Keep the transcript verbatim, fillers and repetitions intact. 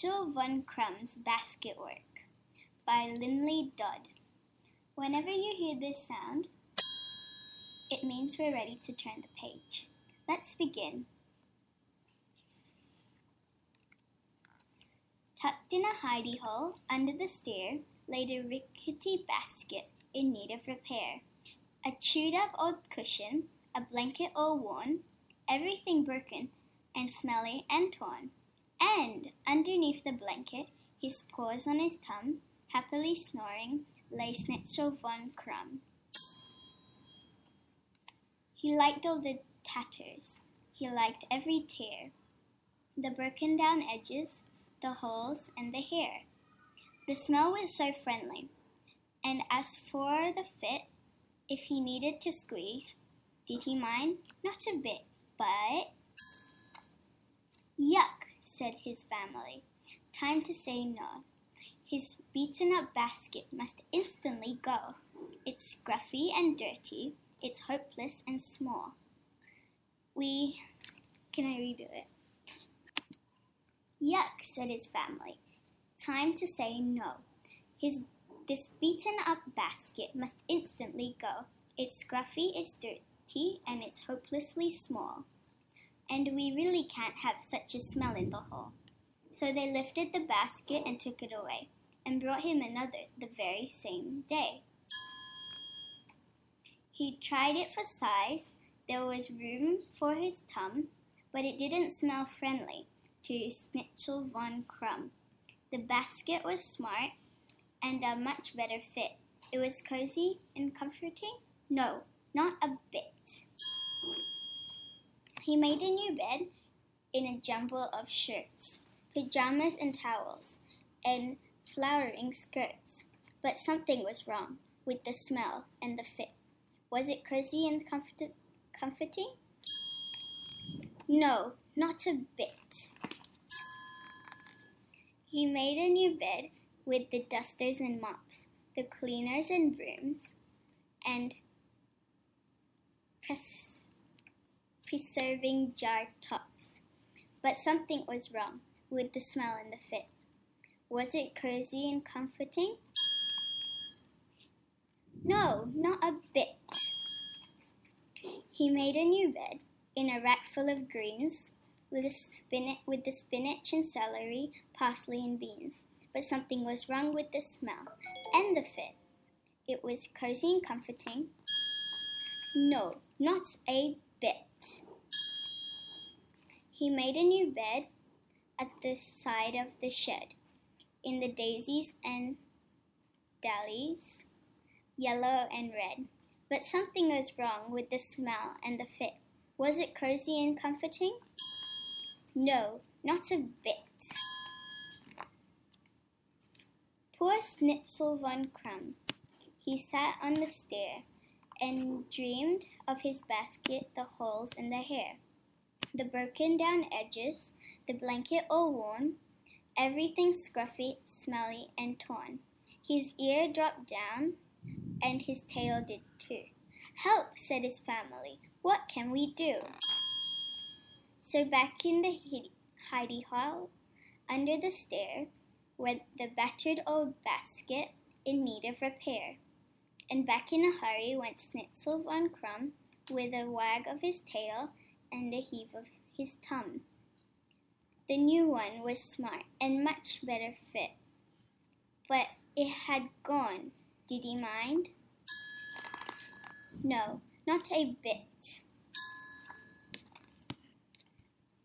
Schnitzel von Crumb's Basket Work by Linley Dodd. Whenever you hear this sound, it means we're ready to turn the page. Let's begin. Tucked in a hidey hole under the stair laid a rickety basket in need of repair. A chewed up old cushion, a blanket all worn, everything broken and smelly and torn. And underneath the blanket, his paws on his tum, happily snoring, lay Schnitzel von Crumb. He liked all the tatters. He liked every tear, the broken down edges, the holes, and the hair. The smell was so friendly. And as for the fit, if he needed to squeeze, did he mind? Not a bit, but... Yuck, said his family. Time to say no. His beaten-up basket must instantly go. It's scruffy and dirty. It's hopeless and small. We... Can I redo it? Yuck, said his family. Time to say no. His This beaten-up basket must instantly go. It's scruffy, it's dirty, and it's hopelessly small. And we really can't have such a smell in the hole. So they lifted the basket and took it away, and brought him another the very same day. He tried it for size. There was room for his tum, but it didn't smell friendly to Schnitzel von Crumb. The basket was smart and a much better fit. It was cozy and comforting? No, not a bit. He made a new bed in a jumble of shirts, pajamas and towels, and flowering skirts. But something was wrong with the smell and the fit. Was it cozy and comfort- comforting? No, not a bit. He made a new bed with the dusters and mops, the cleaners and brooms, and pres- preserving jar tops. But something was wrong with the smell and the fit. Was it cozy and comforting? No, not a bit. He made a new bed in a rack full of greens with, a spinach, with the spinach and celery, parsley and beans. But something was wrong with the smell and the fit. It was cozy and comforting. No, not a bit. He made a new bed at the side of the shed, in the daisies and dahlias, yellow and red. But something was wrong with the smell and the fit. Was it cozy and comforting? No, not a bit. Poor Schnitzel von Crumb. He sat on the stair and dreamed of his basket, the holes in the hair, the broken down edges, the blanket all worn, everything scruffy, smelly, and torn. His ear dropped down, and his tail did too. Help, said his family. What can we do? So back in the hidey hole, under the stair, went the battered old basket in need of repair. And back in a hurry went Schnitzel von Crumb with a wag of his tail and a heave of his tum. The new one was smart and much better fit. But it had gone. Did he mind? No, not a bit.